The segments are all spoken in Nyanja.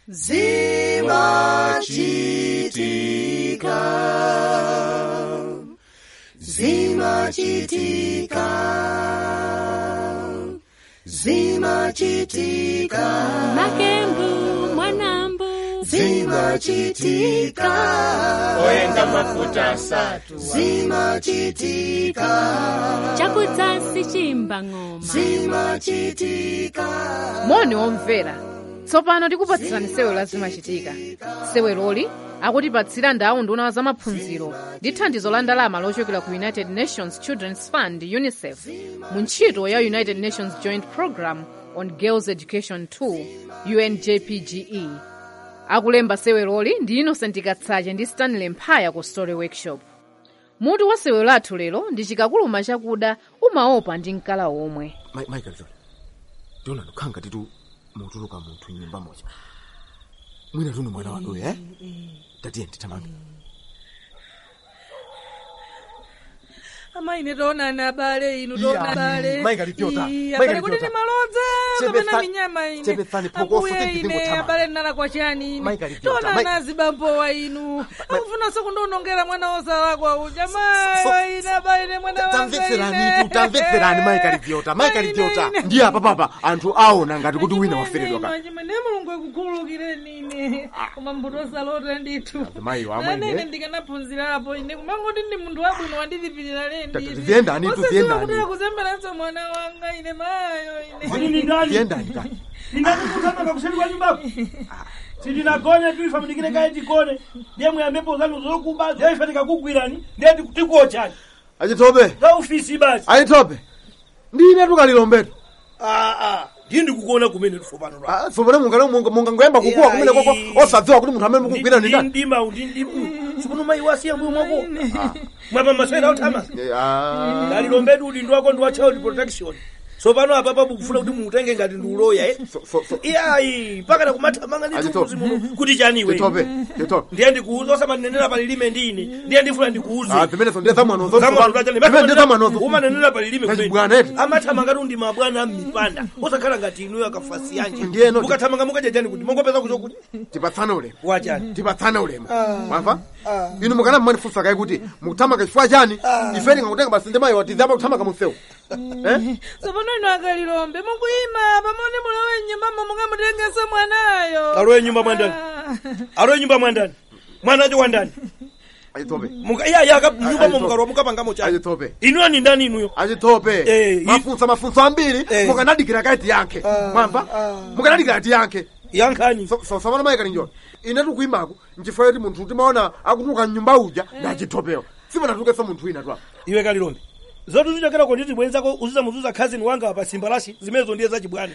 Zimachitika, zimachitika, zimachitika. Makembu mwanambu zimachitika, oyenga mafuta asatu zimachitika, chakudzasi chimba ng'oma zimachitika. moni omvera, tsopano tikupatsirani sewelo la zimachitika. seweloli akutipatsira ndawu nduna za maphunziro ndi thandizo la ndalama lochokera ku United Nations Children's Fund UNICEF mu ntchito ya United Nations Joint Program on Girls Education 2 UNJPGE. akulemba seweloli ndi Innocent Katsache ndi Stanley Mphaya ku Story Workshop. mutu wa sewelo lathu lero ndi chikakuluma chakuda umaopa ndi mkala omwe. Michael John, tiona nukhanga titu mutuluka munthu nyumba moja mwina tunu mwana wadoya tatiye ndithamanga. Amaine tonana abale inu tonabale. Michael Jota, Abale kuti ni malodza kapena minyama ine. Chepetsani pokofu ine abale nala kwa chani. Tonana zibambowa inu. Akufuna sekundonongera mwana osala uja mai ine abale mwana wa. Tamvetserani Michael Jota. Michael Jota ndiye apa papa anthu aona ngati kuti wina waferedwa ka. Ne mulungu akukhululukireni ine. Koma mbuto salota ndithu. Mai wa amene. Nane ndikanaphunzirapo ine kumangoti ndi munthu wabwino wandilipirira leni. Tiendani tu tiendani. Kuti kuzemberanso mwana wanga ine mayo ine. Nini ndani? Tiendani ka. Ndinakutana kakuseli kwa nyumbako. Sindinagone tu ifamunikire kae tikone. Ndiye muyambepo zanu zokuba, ndiye ifatika kugwirani, ndiye tikuochani. Achitope. Za ofisi basi. Achitope. Ndine tukalilombeto. Ndindi kukuona kumene tufopano lwa. Sopone munga ngoyamba kukua kumene koko osadziwa kuti munthu amene mukugwira ndi ndani. Ndima sikuno mai wasiya mbuyo mwako. Mwapa masera utama. Ndalilombetu kuti ndiwako ndiwa child protection. Sopano apa bukufuna kuti mutenge ngati ndi uloya iyayi mpaka kumathamanga ndi muzimu kuti chaniwe. Chitope. Ndiye ndikuuza osamanenera palilime ndine. Ndiye ndifuna ndikuuze. Zimenezo ndiye zamwanozo. Ndiye zamwanozo. Umanenera palilime kumene. Bwana eti. Amathamanga ndi mabwana mmipanda. Osakhala ngati inuyo akafasi yanje. Ndiyeno. Mukathamanga mukajajani kuti mongopeza kuchokuti. Tipatsana ulemu. Wachani. Tipatsana ulemu. Mwamva? Inu mukana mmani fusa kai kuti mukuthamanga chifukwa chani? Ifeni ngakutenga basi ndemayi watizama kuthamanga mumsewu. Sopano ino akalilombe mukuyima pamone mulowe nyumbamo mungamutengese mwanayo. Alowe nyumba mwandani. Alowe nyumba mwandani. Mwanacho wandani. Achitope. Nyumba mukarwa mukapangamo chani. Achitope. Inuyo ni ndani inuyo? Achitope. Mafunso ambiri mukanadikira kaiti yanke. Mwamva? Mukanadikira kaiti yanke. Yankani. Sopano Michael Njota. Ine tukuyimako nchifukwa kuti munthu timaona akutuka nyumba uja na achitopewa. Sipanatukenso munthu wina tu apa. Iwe kalilombe. Zotu zichokera kwa nditi bwenzako uzizamuzuza cousin wanga apa Simbalashi zimezo ndiye zachibwana.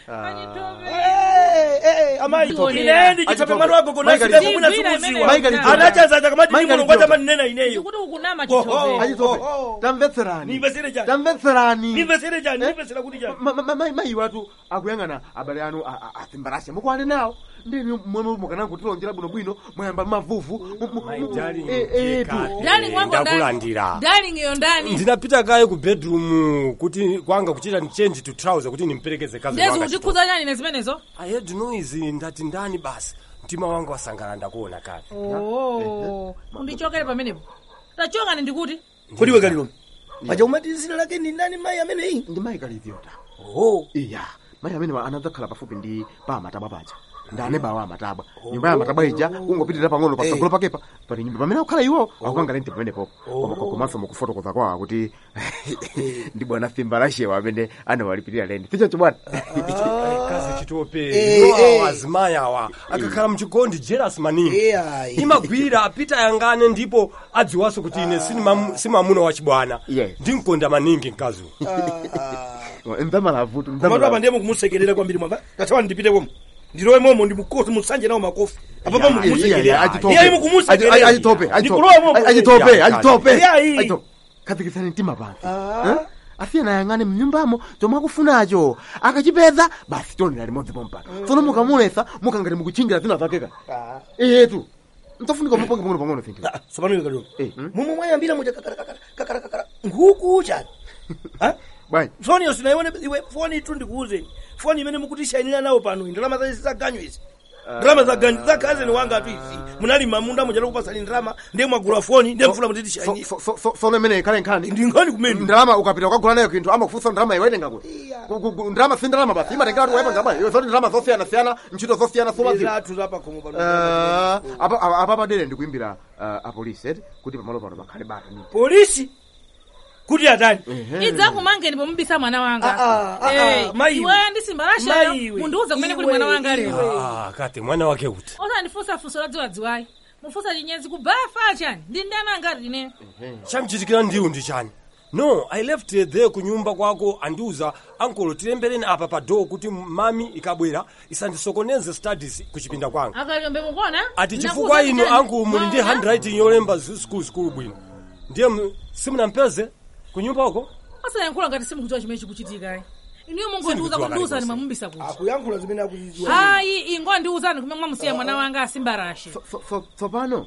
Amayi inendi chitope mwana wako kona sile kumuna sikuziwa. Anachaza chakamati ndi mulungu acha manena ineyo. Kuti ukunama chitope. Achitope. Tamvetserani. Nivesere jani. Tamvetserani. Nivesere jani. Nivesera kuti jani. Mai watu akuyangana abale anu a Simbalashi mukwale nawo. Ndini mwemwe mukana kutilonjera bwino mwayamba mavuvu. Darling wangu ndakulandira. Darling iyo ndani. Ndinapita kaye ku bedroom kuti kwanga kuchita change to trouser kuti nimperekeze kazi wanga. Ndezo uchikuza nani nezimenezo? I had noise ndati ndani basi. Mtima wangu wasangala ndakuona kale. Undichokere pamenepo. Tachoka ndikuti. Kodi we kalilombe. Acha umati zina lake ni nani mai amene hii? Ndi Michael Jota. Iya. Mai amene anadzakhala pafupi ndi pa matabwa paja. Ndane bawa matabwa. Nyumba ya matabwa ija ungopitirira pang'ono pasagolo pakepa. Pali nyumba pamene akhala iwo akukanga lenti pamenepo. Komanso mukufotokoza kwawo kuti ndi bwana Simbalashi amene anawalipirira lenti. Sicho chibwana. Kazi chitope. Azimayawa akakhala mchikondi jealous manini. Imagwira apita yangane ndipo adziwaso kuti ine simamuna wa chibwana. Ndinkonda maningi mkazi. Ndamala vutu. Ndamala apa ndiye mukumusekerera kwambiri mwamba. Katawa ndipite komo. Ndirowe momo ndimukosi musanje nawo makofi. Apa mukumusekerera. Achitope. Mukumusekerera. Achitope. Katikisani mtima pano. Afia na yangane mnyumbamo chomwe akufunacho akachipeza basi tonera limodzi pompano. Tsono mukamulesa mukangati mukuchingira zina zakeka. Tu. Ntofunika muponge pang'ono finti. Sopano iwe kalilombe. Mumu mwayambira muja kakara. Nguku chani. Bwana. Foni yosina iwe foni tu ndikuuze. Foni imene mukutishainira nawo pano ndalama za ganywa izi. Drama za kazi ni wanga tu izi. Munali mamunda mujalo kupasa ndrama, ndiye mwagula phone, ndiye mfula mutiti shani. So nemene ikale nkhani. Ndi nkhani kumene. Ndrama ukapita ukagula nayo kintu ama kufusa ndrama iwetenga kuti. Ndrama si ndrama basi. Ima tengera tu wepa ngaba. Yo zoti ndrama zosiyana, ntchito zosiyana so wazi. Zatu zapa komo pano. Apa padere ndikuimbira a police kuti pamalo pano pakhale bata ni. Polisi kuti atani idza kumangeni pomubisa mwana wanga iwe ndisimbarasha mundiuze kumene kuli mwana wanga lero kati mwana wake kuti osandifusa fuso ladziwadziwayi mufusa chinyezi kubafa chani ndi ndani angati ine chamchitikira ndiwu ndi chani no I left there kunyumba kwako andiuza ankolo tilembereni apa pa door kuti mami ikabwera isandisokoneze studies kuchipinda kwanga akalyombe mukona ati chifukwa ino angu muli ndi handwriting yolemba school bwino ndiye simunampeze kunyumba uko asayankhula ngati simukudziwa chimene chikuchitika iniyo mungondiuza kundiuzani mamumbisa kuti akuyankhula zimene akuzidziwa hayi ingondiuzani kumene mwamusiya mwana wanga asimbarashe tsopano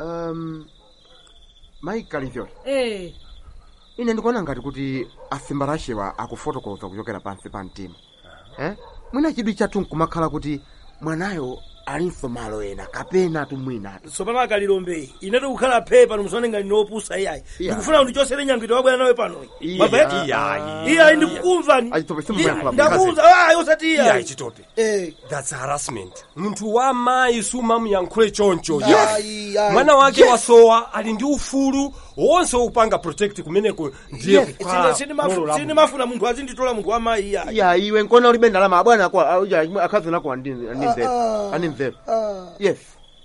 Michael Ivyoli ine ndikuona ngati kuti asimbarashewa akufotokoza kuchokera pansi pa mtima mwina chidwi chathu nkumakhala kuti mwanayo alinso malo ena kapena tumwina tsopano akalilombe inetu kukhala pepa nomsone ngati nopusa iyayi ndikufuna kuti chosere nyangwito wabwera nawe pano iyayi ndikukumvani ndakuuza yosati iyayi chitope that's harassment munthu wa mayi suma muyankhule choncho mwana wake wasowa ali ndi ufulu wonse upanga protect kumeneko ndiye kukhala sinimafuna munthu azinditola munthu wa mayi iyayi iwe nkona ulibe ndalama abwana akazi nako andimvera yes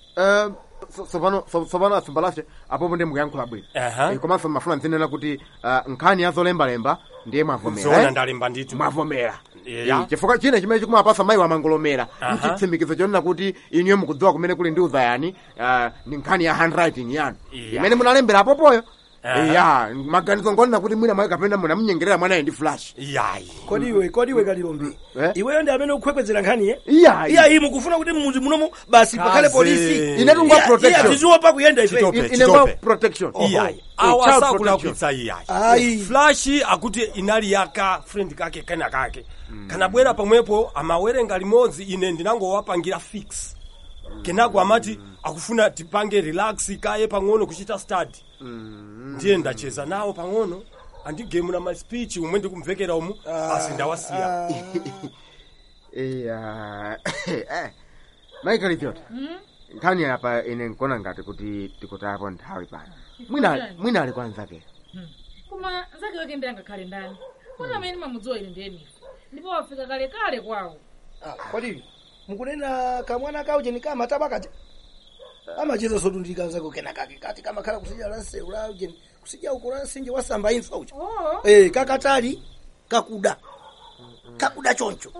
sopano asimbalashe apopo ndi mukuyankhula bwino komanso mafuna nzinena kuti nkhani yazolembalemba ndiye mwavomera ndalemba ndithu mwavomera chifukwa chine chimene chikumapasa mayi wamangolomera nchitsimikizo chonena kuti inuyo mukudziwa kumene kuli ndi uzayani ni nkhani ya handwriting yanu imene munalembera apopoyo maganizo ngonena kuti mwina mayi kapena munamunyengerera mwanayo ndi flash kodi iwe kalilombe iweyo ndi amene ukukwekwezera nkhani iyayi mukufuna kuti mmuzi munomo basi pakhale polisi inetu ngwa protection tiziopa kuyenda ife ine ngwa protection iyayi awasakulakwitsa iyayi flash akuti inali yaka friend kake kena kake kanabwera pamwepo amawerenga limodzi ine ndinangowapangira fix kenako amati akufuna tipange relax kaye pang'ono kuchita study ndiye ndacheza nawo pang'ono andigemu na my speech umwe ndikumvekera umu basi ndawasiya Michael Ivyoli nkhani apa ine nkona ngati kuti tikutapo nthawi pano mwina ali kwanzake kuma zake weke ndi angakhale ndani kuna amene mamudziwa ine ndiyemi ndipo wafika kale kwawo kodi mukunena kamwana kauje ni kama tabakaje amacheza sotundika zako kena kake kati kama khala kusija lanse ulauje kusija ukula sinje wasamba imfa uja kakatali kakuda choncho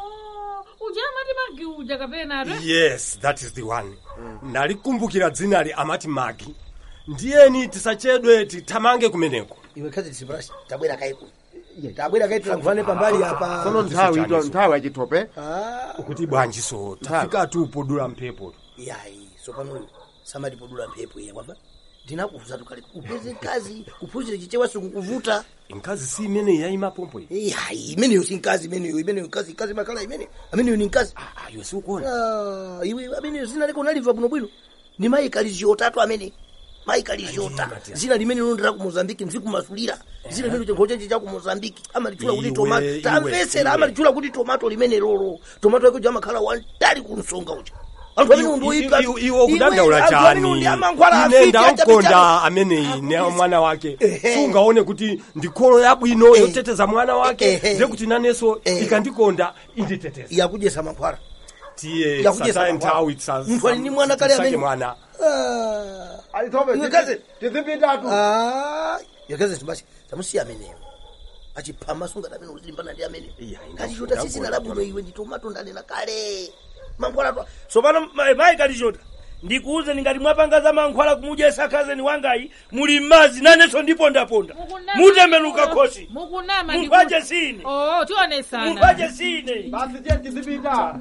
uja amati Magi uja kapena yes that is the one nalikumbukira dzina ali amati Magi ndiyeni tisachedwe titamange kumeneko iwe kazi tisibarashi tabwera kaiku tabwera kaitu lakuvane pambali hapa sono nthawi achitope ukuti bwanji so tafika tu podula mphepo yayi so pano samadi podula mphepo ye kwamba ndinakuvuza tukale kupeze kazi kuphunzira chichewa sikukuvuta inkazi si imene yayima pompo yayi imene yo sinkazi imene kazi makala imene amene ni kazi iwe sikukona iwe amene zina leko naliva bwino ni Michael Jota amene Michael Jota zina limene nondera ku Mozambique mziku masulira zina lero chengoche cha ku Mozambique amalichula kuti tomato tamvesera amalichula kuti tomato limene lolo tomato yako jama khala wantali kunsonga uja anthu amene ndoyipa iwo kudandaula chani ine ndakonda amene ne mwana wake sungaone kuti ndikolo yabwino yoteteza mwana wake nje kuti naneso ikandikonda inditeteza yakujesa mankhwala tiye sasa nthawi tsasa mfwa ni mwana kale amene mwana alitobe tizipitatu yakaze tibasi tamusiya ameneyo achipama sunga tamene ulimbana ndi amene kati Jota sisi na labu iwe ndi tomato ndanena kale mankhwala to so pano Michael Jota ndikuuze ngati mwapanga za mankhwala kumujesa kazeni wangayi muli mazi naneso ndipo ndaponda mutembenuka khosi mukunama mupaje sine tione sana mupaje sine basi je tizipita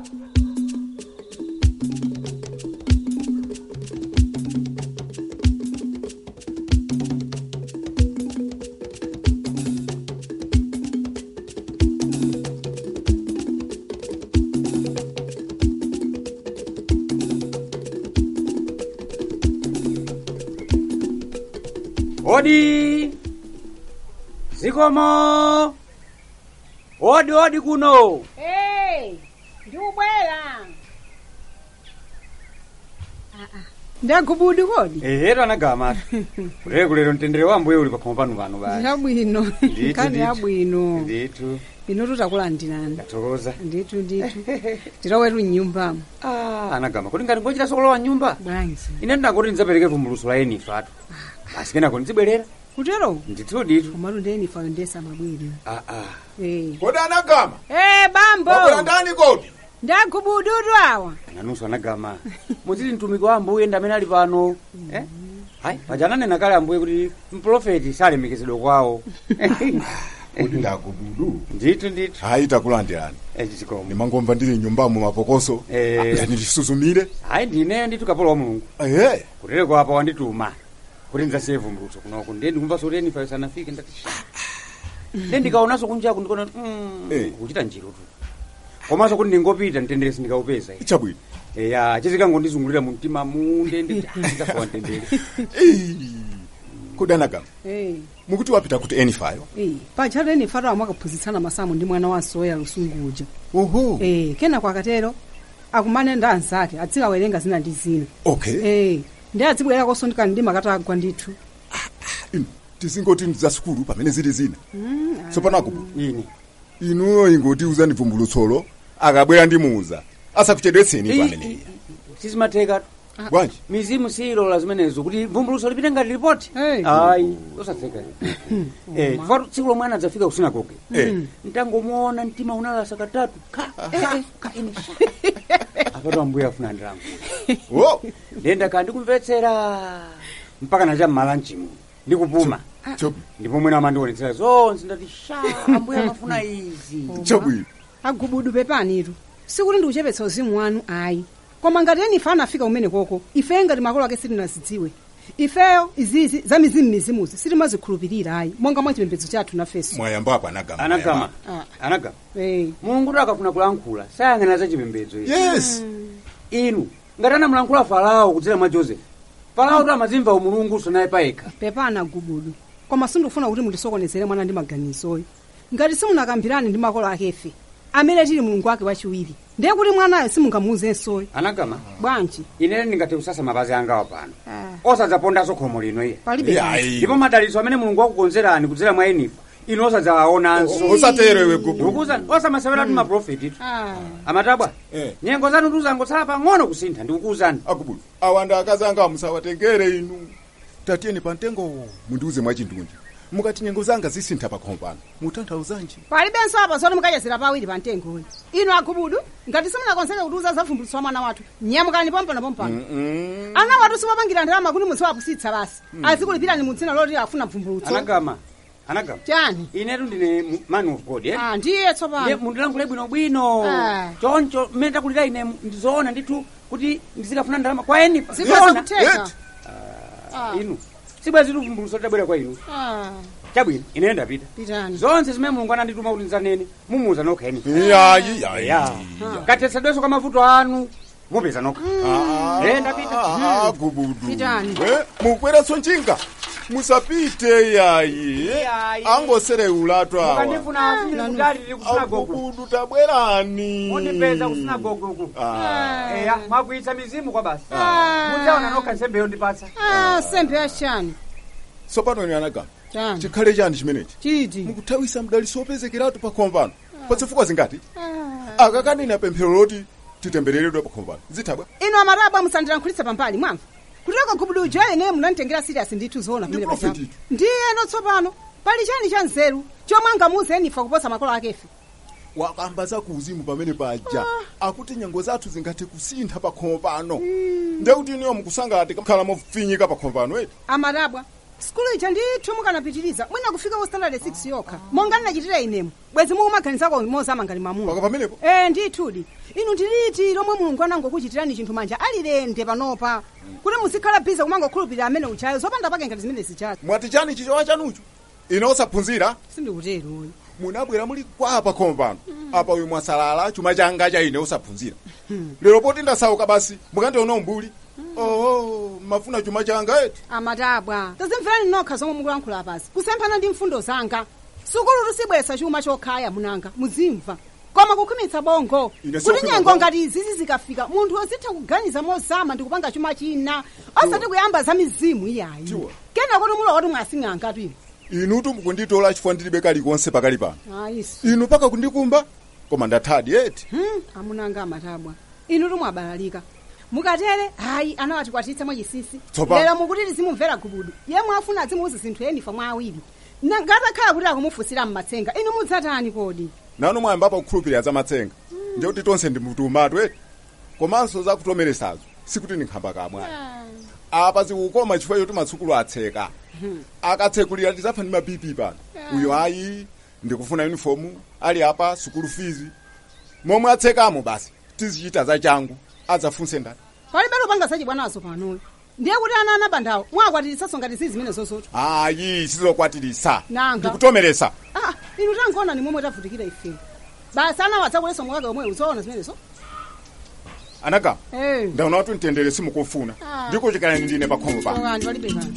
Odi. Zikomo. Odi kuno. Ndikubwera. Ndagubudu kodi? Anagama. Kulero mtendere wa mbuye uli pakhomo pano basi. Yabwino. Kani yabwino. Nditu. Ino tutakulandirani. Ndatokoza. Nditu. Tirawetu nyumbamo. Anagama. Kodi ngati ngochita sokolowa nyumba? Bwanji. Ine ndakoti ndidzapereke vumbuluso la enifa atu. Basi kenako ndizibwerera. Kutero? Nditu. Komatu ndeni fa ndesa mabwiri. Kodi Anagama? Bambo. Wabwera ndani kodi? Ndagubududu awa. Nanuso Anagama. Muzili mtumiki wa ambuye ndamene ali pano. Hai, pajana nena kale ambuye kuti mprofeti salemekezedwa kwawo. Kodi ndagubudu? Nditu. Hayi takulandirani. Chikomo. Ndimangomva ndili nyumbamo mapokoso. Yani ndisuzumire. Hayi ndine nditu kapolo wa Mulungu. Kutere kwa apa wandituma. Kuti ndizasiye vumbuluso kunoko. Ndiye ndikumva soti enifa sanafike ndati. Ndiye ndikaonaso kunjaku ndikona kuchita njiro tu. Komanso kuti ndingopita mtendere sindikaupeza. Chabwino. Chizikangondizungulira mu mtima munde ndikafa mtendere. Kodi Anagama? Mukuti wapita kuti enifayo? Pachalo enifayo amakaphunzitsana masamu ndi mwana wa Soya Lusunguja. Oho. Kena kwa katero akumane ndi anzake adzikawerenga zina ndi zina. Okay. Ndiye adzibwera kosondika ndi makatagwa ndithu. Tizingoti ndizasukulu pamene zili zina. Sopano akubu. Inuyo ingoti uzani vumbulutsolo akabwera ndimuza. Asakuchedwetseni pamene. Sizimatheka. Bwanji. Mizimu siyilola zimenezo kuti vumbuluso lipite ngati ripoti. Ayi, osatheka. Chifukwa tsiku lomwe anadzafika kusinagoge. Ntangomuona mtima unalasa katatu. Apato ambuye afuna ndirangu. Ndenda kandi kumvetsera mpaka nacha mmalanchimu. Ndikupuma. Ndipo mwina amandionetsera zonse ndati ambuye amafuna izi. Chabwino. Agubudu pepanitu. Sikuti ndiuchepetsa uzimu wanu ayi. Koma ngati enifa anafika umene koko, ife ngati makolo ake sitinazidziwe. Ifeyo izizi za mizimuzi sitimazikhulupirira ayi. Monga mwa chipembedzo chathu nafeso. Mwayamba apa Anagama. Anagama. Mulungu akafuna kulankhula, sayang'ana za chipembedzo ichi. Yes. Inu, ngati anamulankhula Farao kudzera mwa Joseph. Farao tu amazimva umulungu sonaye payekha. Pepana Gubudu. Koma sindifuna kuti mundisokonezere mwana ndi maganizoyi. Ngati simunakambirani ndi makolo akefe, amene tili mulungu wake wachiwiri. Ndiye kuti mwanayo simungamuuzenso. Anagama. Bwanji. Ine ndingati usasa mapazi anga pano. Osadzapondaso khomo lino iye. Palibe. Ndipo madalitso amene mulungu wakukonzerani kudzera mwa enifa. Ino osadzawaonanso. Usatero iwe Gubudu. Ukuza osamasewera tu maprofeti. Amatabwa. Nyengo zanu tuzangotsala pang'ono kusintha ndikukuzani. Agubudu. Awanda akazanga musawatengere inu. Tatiyeni pantengo mundiuze mwa chindunji. Mukati nyengo zanga zisintha pakhomo pano. Mutanthauzanji. Palibenso apa zoti mukayezera pawiri pantengo. Inu Agubudu, ngati simunakonseka kutuza zavumbulutso mwana wathu. Nyamukani pompano. Ana wathu siwapangira ndalama kuti musiwapusitsa basi. Azikulipirani mu dzina loti afuna vumbulutso. Anagama. Chani? Inetu ndine man of God, ndiye tsopano. Mundilankhule bwino. Choncho mmene takulira ine ndizoona ndithu kuti ndizikafuna ndalama kwa enifa. Zikona. Inu. Sibwezi vumbulutso tabwera kwa inu. Chabwino, ine ndapita. Pitani. Zonse zimene Mulungu anandituma kuti nzanene, mumuza nokha enifa. Katesedweso kwa mavuto anu, mupeza nokha. Ndapita. Gubudu. Pitani. Mukweranso njinga. Musapite yayi. Angosere ulatu awa. Mukandifuna afini kudali lili kusinagogo. Gubudu tabwerani. Mundipeza kusinagogo uku. Mwakuitsa mizimu kwa basi. Mudzaona nokha nsembe yondipatsa. Sembe yachani. Sopano ni Anagama. Chikhale chani chimenechi? Chiti. Mukuthawisa mdalitso opezekeratu pakhomo pano. Patsifukwa zingati? Akakanena pemphero loti titembereredwe pakhomo pano. Zithabwa. Inu amarabwa musandilankhulitsa pambali mwamva. Kuteka Gubudu ine munanditengera serious ndithu zoona pamene pachapo. Ndiye tsopano pali chani cha nzeru chomwe angamuze enifa kuposa makolo akefe. Wakamba za kuuzimu pamene paja. Akuti nyengo zathu zingati kusintha pakhomo pano. Ndiye kuti iniyo mukusangati kukhala mofinyika pakhomo pano eti. Amarabwa. Skulu ija ndithu mukanapitiriza. Mwina kufika ku standard 6 yokha. Monga ndinachitira inemu. Bwezi mukumaganizako moza mangani mamuno. Paka pamenepo? Ndithudi. Inu ndiliti lomwe Mulungu anangokuchitirani chinthu manja alilende panopa. Kuti musikhala biza kumangokhulupirira amene uchayo zopanda pake ngati zimene zichazo. Mwati chani chichowa chanucho? Ine osaphunzira? Sindikutero uyu. Munabwera muli kwa pakhomo pano. Apa uyu mwasalala chuma changa cha ine osaphunzira. Lero poti ndasauka basi mukandiona umbuli. Oh, mafuna chuma changa eti. Amatabwa. Tazimverani nokha zomwe mukulankhula pasi. Kusemphana ndi mfundo zanga. Sukulu tusibwesa chuma chokhaya munanga. Muzimva. Koma kukhumitsa bongo. Kuti nyengo ngati izi zikafika munthu wozitha kuganiza mozama ndi kupanga chuma china. Osati kuyamba za mizimu iyayi. Kena kuti mulo woti mwasing'anga tu. Inu mukunditola chifukwa ndilibe kalikonse pakali pano. Ayiso. Inu paka kundikumba koma ndathadi eti. Amunanga Amatabwa. Inu mwabalalika. Mukatere hayi anawati kwatitsa mwachisisi. Lero mukuti zimumvera gubudu. Yemwe afuna azimuuza zinthu enifa mwa awiri. Ngata khala kuti akumufusira mmatsenga. Inu mudzatani kodi? Nanu mwayamba kukhulupirira za matsenga. Ndiye kuti tonse ndimutumatu eti. Komanso za kutomeresazo. Sikuti ndikhamba kamwe. Apa zikukoma chifukwa choti matsukulu atseka. Akatsekulira tizafa ndi mapipi pano. Uyo ayi ndikufuna uniform ali apa sukulu fees. Momwe atsekamo basi tizichita za changu adzafunse ndani. Palibe lopanga sachi bwanazo pano. Ndiye kuti ana anabandawo mwakwatirisaso ngati zizi zimene zosoto. Ayi sizokwatirisa. Ndikutomeresa. Inu tangoona ni momwe tavutikira ife. Basi ana watsakuleso mwake omwe uzoona zimenezo. Anaka. Ndaona watu ntendere simukufuna. Ndiko chikana ndine pakhomo pa. Palibe kana.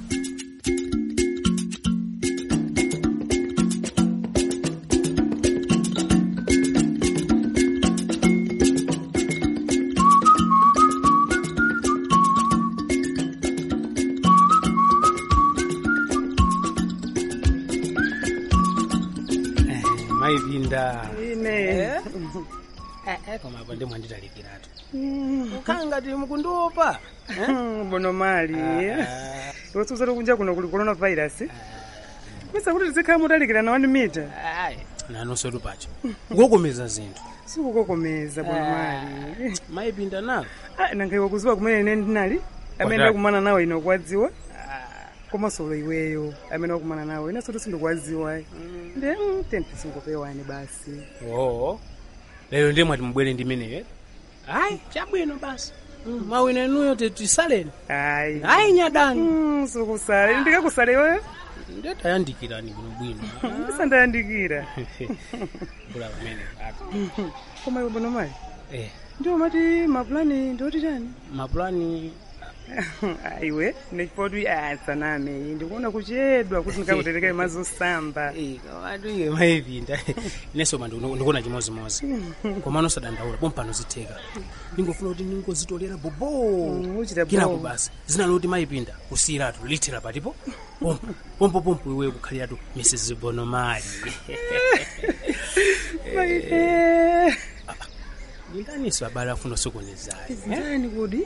Maipinda. Ine. Koma pande mwanditalikiratu. Ukanga ti mukundopa. Bono mali. Wosuza kunja kuno kuli coronavirus. Misa kuti tizikhala mutalikira na 1 meter. Nanonso lupacho. Kukokomeza zinthu. Sikukokomeza bono mali. Maipinda nawo. Nangaiwa kuziwa kumene ine ndinali. Amene kumana nawe ino kwadziwa. Koma solo iweyo amene wakumana nawe ina soto sindikwaziwa nde tenti singopewani basi. Lero ndiye mwati mbwere ndi meneyo. Hayi chabwino basi. Mawina enuyo tisaleni. Hayi nyadani. Sukusale ndikakusale wewe. Ndetayandikirani bwino. Ndisandayandikira. Bula bamene. Koma iwe bono mali. Ndio mati maplani ndoti chani? Maplani iwe nekipoti saname ndikuona kuchedwa kuti ndikakutereka mazosamba. Watu iwe Maipinda. Neso mandi ndikuona chimozimozi. Koma nosadandaula pompano zitheka. Ndingofuna kuti ndingozitolera bobo. Kila kubasa. Zina loti Maipinda kusiratu litera patipo. Pompo iwe kukhaliratu Mrs. Bonomali. Ndaniso abala afuna sokonezayo. Ndani kodi?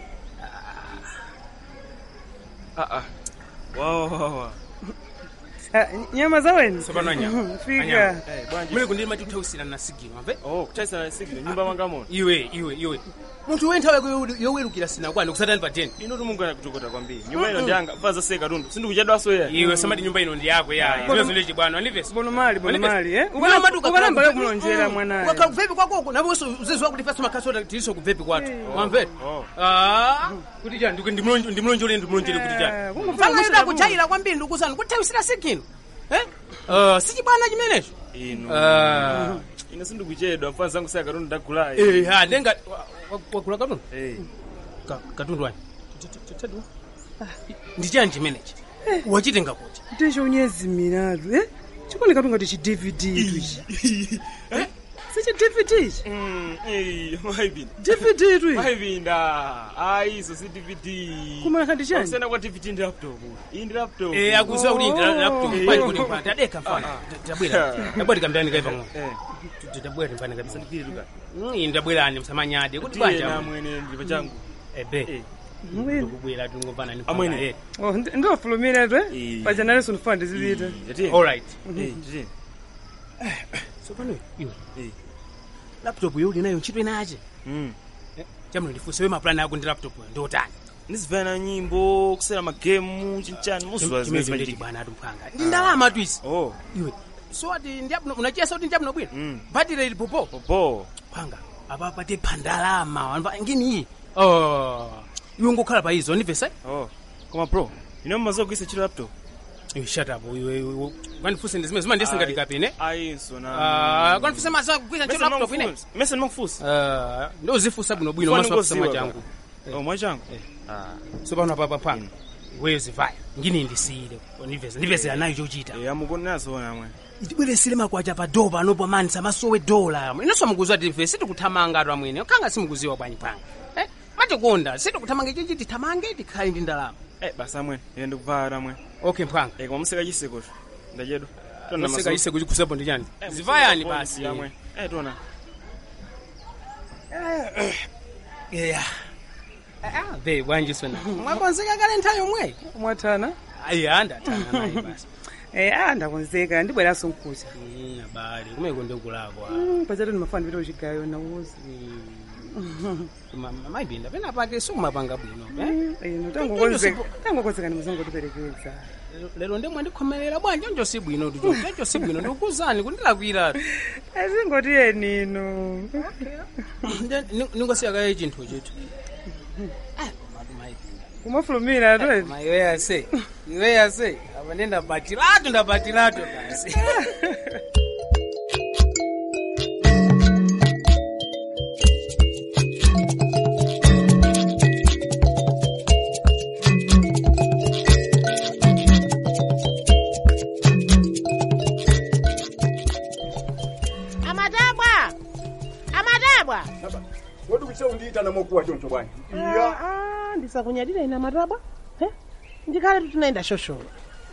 Wow. Nyama za weni? Sobana nyama. Fika. Mule kundiri mati utausira na sigino, amve? Kutaisira na sigino, nyumba mangamona. Iwe. Muntu wenthawe yowerukira sina kwani kusatani pa 10. Ino tumungu na kutokota kwambiri. Nyumba ino ndianga, vaza seka rundu. Sindu kuchedwa so ya. Iwe samadi nyumba ino ndi yako ya. Iwe zoleji bwana, anivesi. Bono mali. Ukanamba yo kulonjera mwanae. Wakavepi kwako na weso uzezo wako lifasa makaso tiliso kuvepi kwatu. Wamve? Kuti jani ndimulonjole kuti jani. Fanga yuda kuchaira kwambiri ndukuzana kuti tawisira sigino. Siji bwana chimenecho. Ino sindu kuchedwa mfana zangu seka rundu ndakula. Ndenga wakula katundu? Katundu wani? Ndichani chimenechi? Wachitenga kuti? Ndesho unyezi miradu, chikone katunga tichi DVD tuichi. Sichi DVD ichi? Maipinda. DVD tuichi? Maipinda. Iso si DVD. Kumana kandi chani? Kusena kwa DVD ndi laptop. Indi laptop. Akuza uli ndi laptop. Kwani kuti mpana. Tadeka mfana. Tabwera kamdani kaipa ngo. Tabwera mpana kabisa. Ndabwera ani msamanyade. Kuti banja. Na mwene ndipo changu. Ebe. Ndikubwera tungopana ni amwene. Ndo fulumira tu paja nale sunfanda zibita. All right. So pano iwe. Laptop yuli nayo ntchito inaje? Chamwe ndifunse we maplani yako ndi laptop ndo tani? Ndizivana na nyimbo, kusera magame, chinchani, musu zimezi bwana atumpanga. Ndi ndalama twisi. Iwe. So ati ndiabuno unachia sauti ndiabuno bwino? Battery ili popo. Panga. Apa pate pandalama. Wanva ngini hii. Iwe ngokhala pa izo ndivesa? Koma bro, mazo kuisa chilo laptop. You shut up. Kwani fuse ndizime zima ndiyese ngati kapine? Ayiso na. Kwani fuse mazo kuisa chilo laptop ine? Mese nimakufusa. Ndo zifusa bwino mwa mafusa machangu. mwachangu sopano papa phanga iweyo zivaya ngini ndisiyile ndipezera nayo chochita amukonenaso yamwe tibweresire makwacha pa dopa anopo mani samasowe dola inonso mukuziwa tife sitikuthamanga atu amwene okhanga simukuziwa bwanyi phanga matikonda sitikuthamanga chichi tithamange tikhale ndi ndalama basi amwene ine ndikuvala amwene okay mphanga koma museka chiseko ndachedu museka chiseko chikusapo ndi chani zivayani basi amwene tona yeah be bwanji sona mwakonzeka kale nthawi yomwe mwathana ndatana naye basi ndakonzeka ndibweranso mkhucha abale kumeko ndikulakwa pachatu ndimafana pita uchigayo nawuzi maipinda pena pake sikumapanga bwino tangokonzeka ndimuzongotiperekeza lero ndemwe ndikhomerera bwanji onjo si bwino onjo si bwino ndikukuzani kundilakwira azingotiye nino ningosiya kaye chinthu chetu kumafulumira atu iwe yase apa ndabatilatu basi amadabwa wodi kuchaundita namokuwa choncho bwana ndisakunyadira ina matabwa ndikale tunaenda shosholo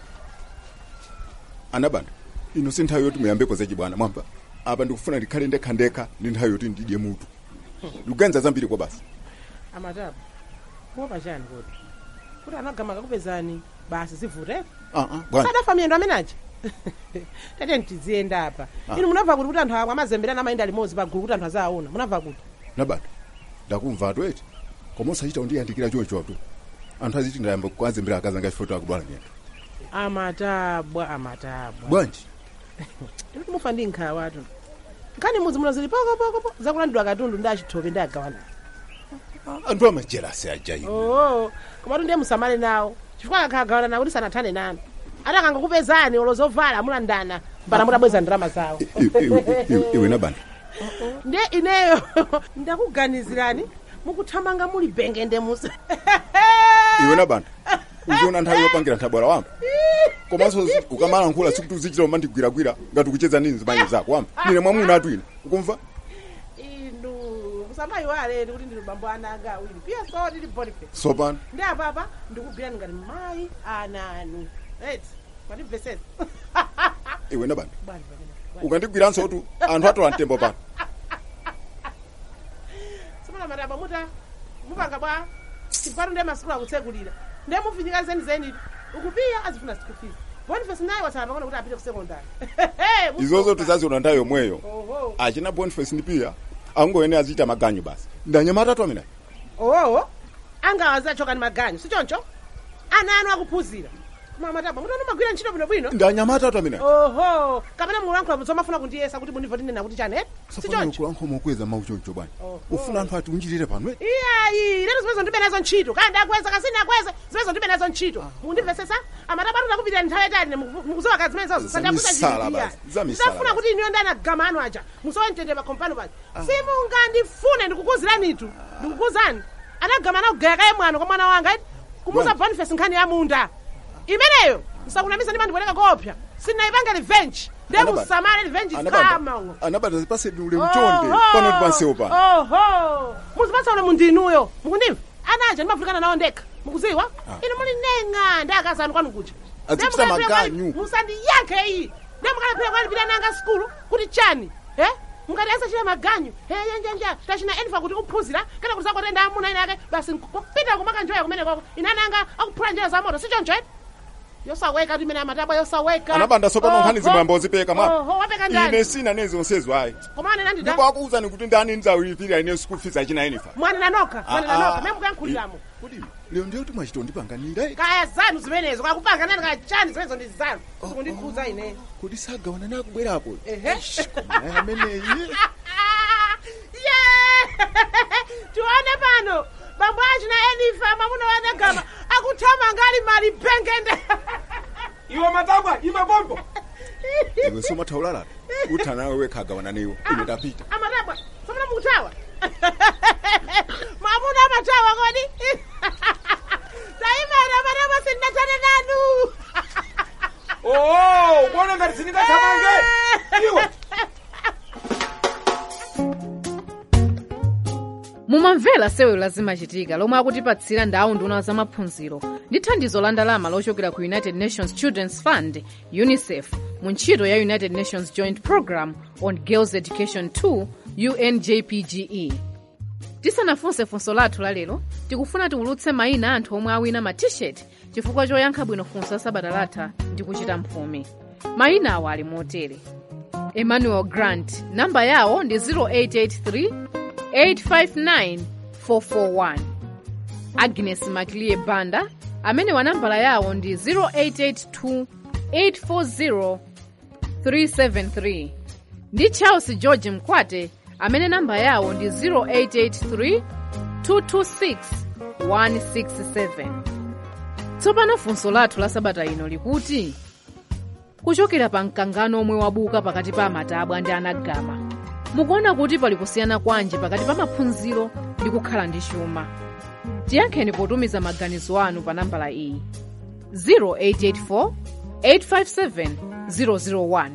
anabanda ino si nthawi yoti muyambepo zachi bwana mwamba apa ndikufuna ndikhale ndekhandekha ndi nthawi yoti ndidye mutu ndikuganiza zambiri kwa basi amatabwa kuopa chani kuti anagama kupezani basi zivute bwana sadafa miyendo amenaje tete ntizienda apa inu munabva kuti anthu amwe amazemberana amayenda limodzi pagulu kuti anthu azaona munabva kuti nabanda ndakumva atu eti koma usachita undiyandikira chochotu anthu aziti ndayamba kuazembera akazanga chifoto akudwala nyendo amatabwa bwanji tikuti mufa ndi nkhawa watu nkhani mudzi muno zili pokopoko zakulandidwa katundu ndi achithope ndi agawana anthu amajelasi ajayo komatu ndiye musamale nawo chifukwa akakhala agawana nawo kuti sanathane nanu atakanga kupezani olozovala mulandana mpaka mutabweza ndalama zawo iwe nabanda ndiye ineyo ndakuganizirani mukuthamanga muli bengende musa iwe nabanda uziona nthawi yopangira nthabwala wamba komanso ukamala nkhula sikuti uzichita uma ndigwiragwira ngati ukucheza nini zimanyi zako wamba nine mwamuna atu ine ukumva inu musamayiwaleni kuti ndili bambo ananga awiri piya so ndili boniface sopano ndi apapa ndikugwirani ngati mayi ananu matibvesesa iwe nabanda ukandigwiranso kuti anthu atola mtembo pano simana mataba mupanga bwa chipano ndiye masukulu akutsegulira ndiye mufinyika zenizeni ukupiya azifuna school fees Boniface naye wasala pangona kuti apite ku secondary izozo tizaziona nthawi yomweyo achina Boniface ndipiya angoene aziita maganyu basi ndanyamata atu amene angawazachoka ni maganyu sichoncho ana anu akuphunzira mamataba mutano magwira ntchito bwinobwino ndanyamata atu amene kapena mulankhula muzomafuna kundiyesa kuti munivo tinena kuti chani sichoncho kulankhula mokweza mauchoncho bwana ufuna anthu ati unjirire pano iyayi lero zimezo ndibe nazo ntchito kandi akweza kasini akweza zimezo ndibe nazo ntchito mundimvesesa amataba tutakupitira nthawi yatali mukuziwa kazi zimene zazo sandafuna kuti iniyo ndana gama anu aja musowe mtende pakompano paja simungandifune ndikukuziranitu ndikukuzani anagama nakugaya kaye mwano kwa mwana wanga kumuza Boniface nkhani ya munda imeneyo musakunamisa ndimandibwereka koopsa sinaipanga revenge ndemusamale revenge iskama anabata zipase ule mchonde pano tipansewo pano muzipasa ule mundinuyo mukundimva anaja ndimavulikana nawo ndekha mukuziwa inu muli nenga ndakazanu kwanu kucha azipita maganyu musandiyankhe iyi ndemukalephera kwalipira nanga skulu kuti chani mungati asachita maganyu njenjenja tachina enfa kuti kuphunzira kana kuti sakotenda amuna ine ake basi kupita kumakanjoya kumene koko inananga akuphula njira za moto sichoncho yosaweka kuti imene amatabwa yosaweka anabanda sopano nkhani zimwamba uzipeka mwa wapeka ndani ine sina nezo nsezo ayi komane nandida ndipo akuuzani kuti ndani ndzawilipira ine school fees achina enifa mwana nanoka memukuyankhuliramo kuti leo ndiyo kuti mwachito ndipanganira kaya zanu zimenezo kakupanga nani kachani zimenezo ndi zanu kundikhuza ine kuti sagawana nakubwerapo ameneyi tione pano bambo achina enifa mamuna wanagama akuthama ngali mali bengende iwe matabwa ima bombo iwe soma thaulala uthana wewe khagawana niwo ine ndapita amatabwa somana mukutawa mamuna amatabwa sawa kodi taimana maremo sindatane nanu kuona ngati sindingathamange iwe mumamvera sewero lazimachitika lomwe akutipatsira ndawu nduna za maphunziro ndi thandizo la ndalama lochokera ku United Nations Children's Fund UNICEF mu ntchito ya United Nations Joint Program on Girls Education 2 UNJPGE. Tisanafunse funso lathu lalero tikufuna tiulutse mayina anthu omwe awina ma t-shirt chifukwa choyankha bwino funso la sabata latha ndi kuchita mphumi. Mayina awa ali motere: Emmanuel Grant, namba yawo ndi 0883-859-441. Agnes Maclie Banda, amene wanambala yawo ndi 0882-840-373. Ndi Charles George Mkwate, amene namba yawo ndi 0883-226-167. Tsopano funso lathu la sabata ino likuti: kuchokera pa mkangano omwe wabuka pakati pa amatabwa ndi anagama, mukuona kuti pali kusiyana kwanji pakati pa maphunziro ndi kukhala ndi chuma? Tiyankheni potumiza maganizo anu pa nambala iyi 0884-857-001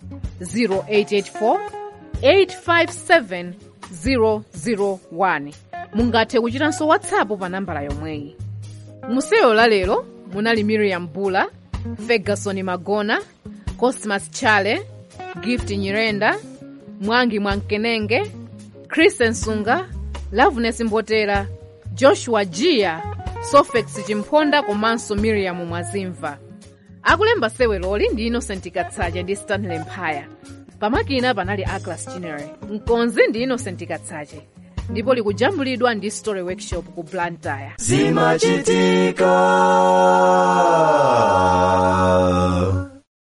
0884-857-001. mungathe kuchitanso WhatsApp pa nambala yomweyi. Musewero la lero munali Miriam Bula, Ferguson Magona, Cosmas Chale, Gift Nyirenda, Mwangi Mwankenenge, Kristen Sunga, Loveness Mbotera, Joshua Jia, Sofex Chimponda komanso Miriam Mwazimva. Akulemba seweroli ndi Innocent Katsache ndi Stanley Mphaya. Pamakina panali Aclas Chinere. Mkonzi ndi Innocent Katsache. Ndipo likujambulidwa ndi Story Workshop ku Blantyre. Zimachitika.